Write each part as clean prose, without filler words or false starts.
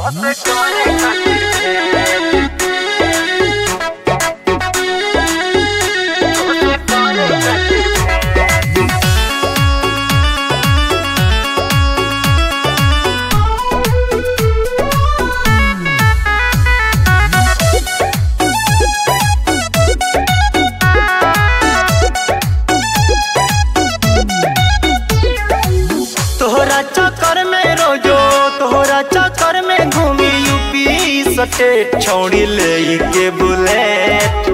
चक्कर में रोजो तोहरा चक्कर में घूमी यूपी स्टेट छोड़ी ले के बुलेट।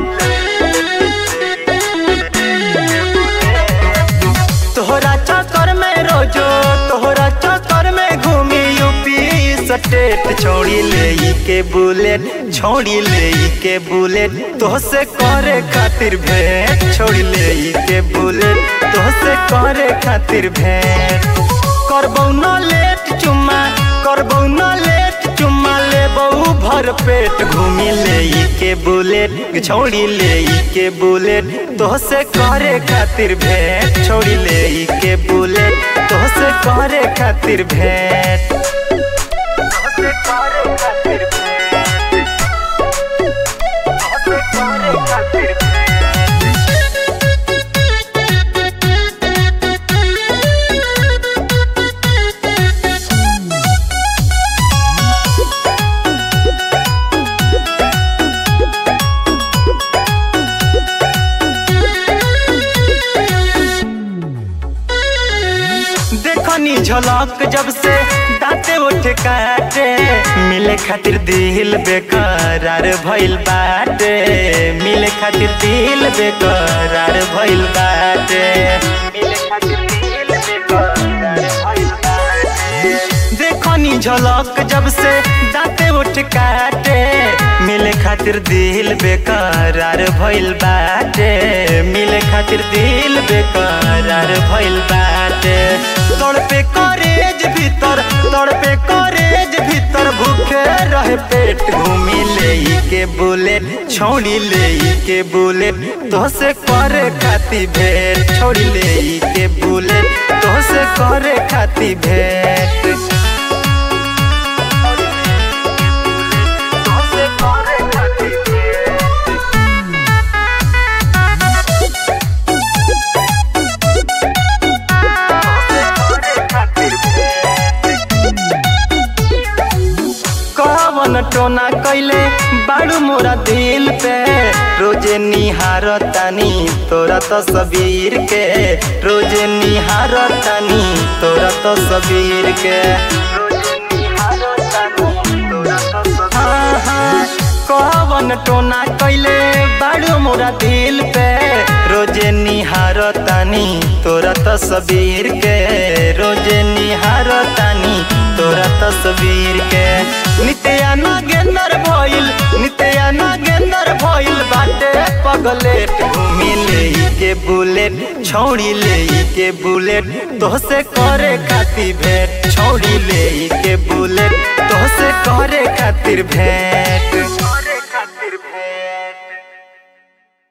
तोहरा चक्कर में रोजो तोहरा चक्कर में घूमी यूपी स्टेट छोड़ी ले के बुलेट छोड़ी ले के बुलेट तोहसे करे खातिर भेंट छोड़ी ले के बुलेट तोहसे करे खातिर भेंट। करबौ न लेट चुम्मा करबौ न लेट चुम्मा लेबौ भर पेट घूमी ले के बुलेट छोड़ी ले के बुलेट तोहसे करे खातिर भेंट छोड़ी ले के बुलेट तोहसे करे खातिर भेंट तोहसे करे खातिर भेंट तोहसे करे खातिर भेंट। देखनी झलक जब से दाते उठ काटे मिले खातिर दिल बेकरार भइल बाटे मिले खातिर दिल बेकरार भइल बाटे मिले खातिर दिल बेकरार भइल बाटे। देखनी झलक जब से दाते उठ काटे मिले खातिर दिल बेकरार भइल बाटे मिले खातिर दिल बेकरार भइल बाटे। तड़पे करेज भीतर भूखे रहे पेट घूमी ले के बुलेट छोड़ी ले के बुलेट तोहसे करे खातिर भेंट छोड़ी ले के बुलेट तोहसे करे खातिर भेंट। टोना कैले बाड़ू मोरा दिल पे रोजे निहारतानी तोरा तस्वीर के रोजे निहारतानी तोरा तस्वीर के कवन टोना कैले बाड़ू मोरा दिल पे रोजे निहारतानी तोरा तस्वीर के रोजे निहारतानी तोरा तस्वीर के। नित्या नागेंदर भइल बाटे पगलेट घूमी ले के बुलेट छोड़ी ले के बुलेट तोहसे करे खातिर भेंट छोड़ी ले के बुलेट तोहसे करे खातिर भेंट।